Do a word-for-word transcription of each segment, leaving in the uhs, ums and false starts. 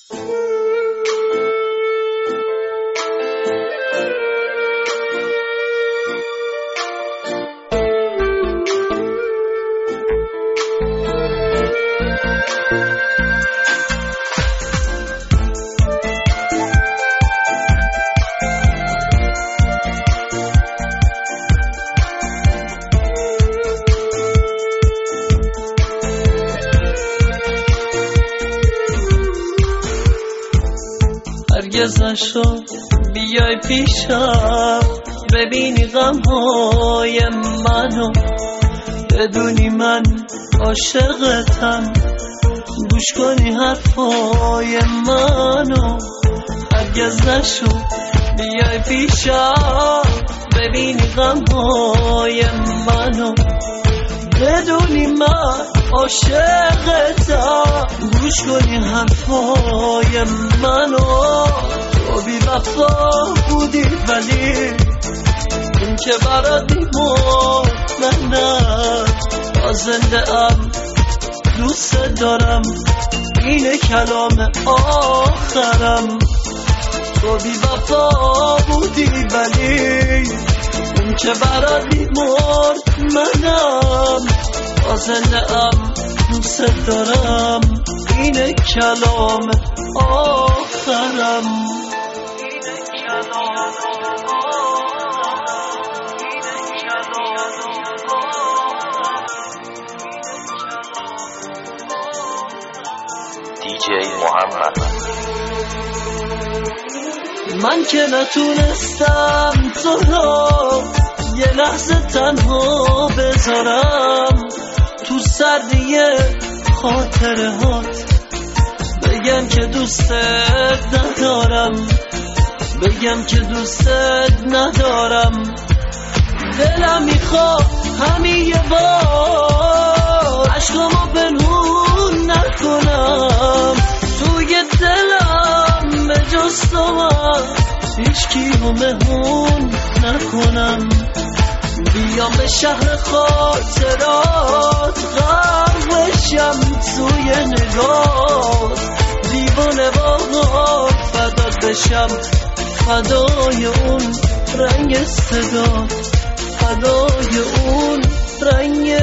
هرگز نشد بیای پیشم ببینی غمهای منو، بدونی من عاشقتم، گوش کنی حرفای منو. هرگز نشد بیای پیشم ببینی غمهای منو، بدونی من عاشقتم، گوش کنی حرفای منو. تو بی وفا بودی ولی این که برات بیمار منم، تا زنده ام دوست دارم، این کلام آخرم. تو بی وفا بودی ولی این که برات بیمار منم، تا زنده ام دوست دارم، این کلام آخرم. دیجی محمد. من که نتونستم تو رو یه لحظه تنها بذارم تو سردی خاطرهات، بگم که دوستت ندارم، بگم که دوستت ندارم. دلم میخواد همین یه بار عشقامو پنهون نکنم، توی دلم به جز تو من هیچ کیو مهمون نکنم. بیام به شهر خاطرات غرق بشم توی نگات، دیوانه باهات فدات بشم، فدای اون رنگ صدات، فدای اون رنگ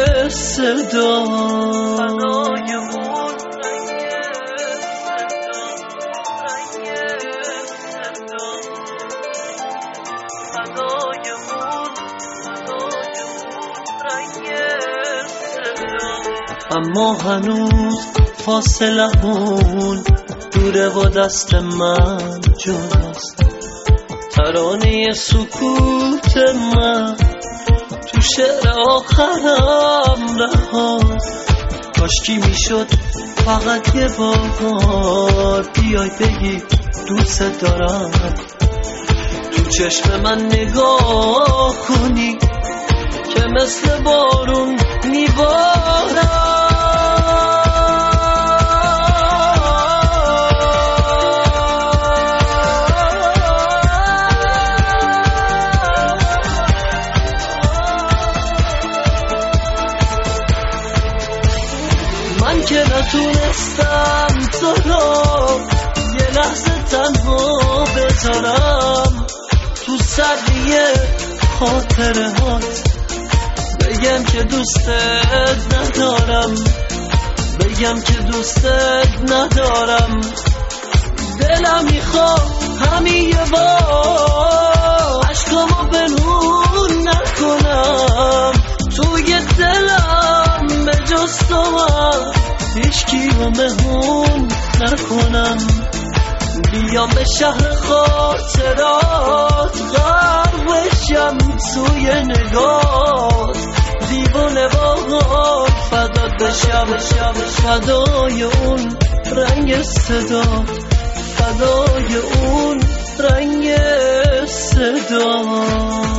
صدات، فدای اون اما هنوز فاصله‌مون دوره و دست من جداست. ترانه سکوت من تو شعر آخرم رهاست. کاشکی میشد فقط یه بار بیای بگی دوست دارم، تو چشم من نگاه کنی که مثل بارون میبارم. من که نتونستم تو رو یه لحظه تنها بذارم تو سردی خاطرهات، بگم که دوستت ندارم، بگم که دوستت ندارم. دلم میخواد همین یه بار عشقامو پنهون نکنم، توی دلم به جز تو من هیچ کیو مهمون نکنم. بیام به شهر خاطرات غرق بشم توی نگات، دیوانه باهات فدات بشم، فدای اون رنگ صدات، فدای اون رنگ صدات.